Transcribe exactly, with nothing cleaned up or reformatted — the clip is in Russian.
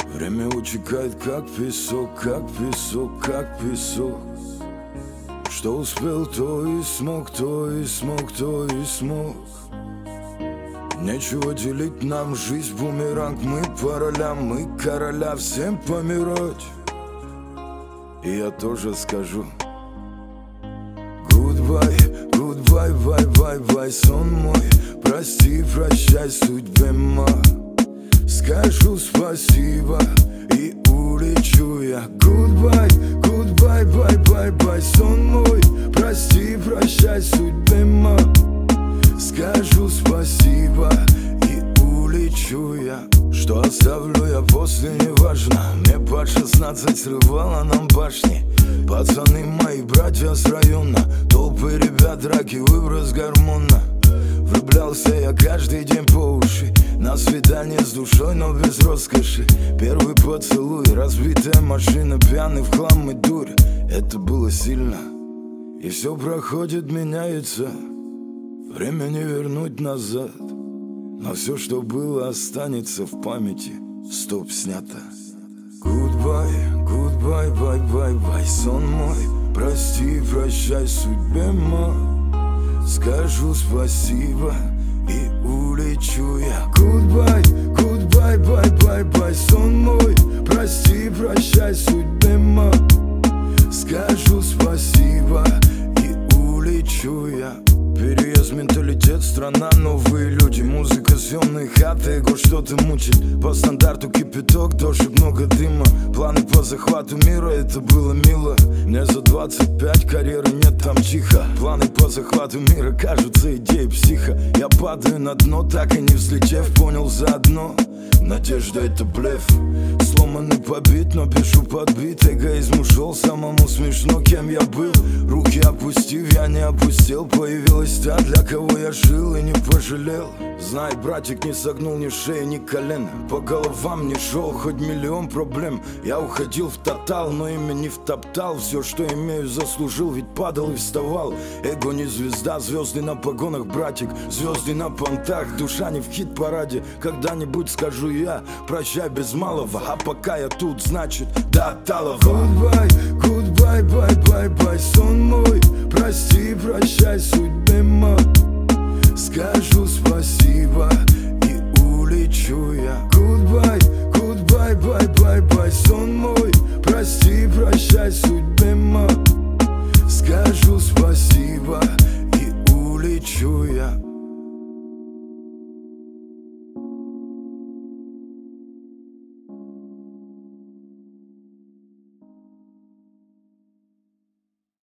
Время утекает как песок, как песок, как песок. Что успел, то и смог, то и смог, то и смог. Нечего делить нам жизнь, бумеранг. Мы по ролям, мы короля, всем помирать. И я тоже скажу goodbye, goodbye, bye, bye, bye, сон мой. Прости, прощай, судьбе моя. Скажу спасибо и улечу я. Goodbye, goodbye, bye, bye, bye, сон мой. Прости, прощай, судьбе моя. Скажу спасибо и улечу я. Что оставлю я после, неважно. Мне под шестнадцать срывало нам башни. Пацаны мои, братья с района. Толпы ребят, драки, выброс гормона. Влюблялся я каждый день по уши. На свидание с душой, но без роскоши. Первый поцелуй, разбитая машина, пьяный в хлам и дурь. Это было сильно. И все проходит, меняется. Время не вернуть назад. Но все, что было, останется в памяти. Стоп, снято. Goodbye, goodbye, bye, bye, bye, сон мой. Прости, прощай, судьбе моя. Скажу спасибо и улечу я. Goodbye, goodbye, bye, bye, bye, сон мой. Прости, прощай, судьбе моя. Скажу спасибо и улечу я. Переезд, менталитет, страна, новые люди. Музыка, съемные хаты, эго что-то мучит. По стандарту кипяток, дождь, много дыма. Планы по захвату мира, это было мило. Мне за двадцать пять, карьеры нет, там тихо. Планы по захвату мира кажутся идеей психа. Я падаю на дно, так и не взлетев. Понял заодно, надежда это блеф. Сломанный, побит, но пишу подбит. Эгоизм ушел, самому смешно, кем я был. Руки опустив, я не опустил. Появилась та, для кого я жил и не пожалел. Знай, братик, не согнул ни шеи, ни колен. По головам не шел, хоть миллион проблем. Я уходил в тотал, но ими не втоптал. Все, что имею, заслужил, ведь падал и вставал. Эго не звезда, звезды на погонах, братик. Звезды на понтах, душа не в хит-параде. Когда-нибудь скажу я, прощай без малого. А пока я тут, значит, до Талова. Goodbye, goodbye, bye, bye, bye, сон мой. Прости, прощай, судьбе моя. Скажу спасибо и улечу я. Goodbye,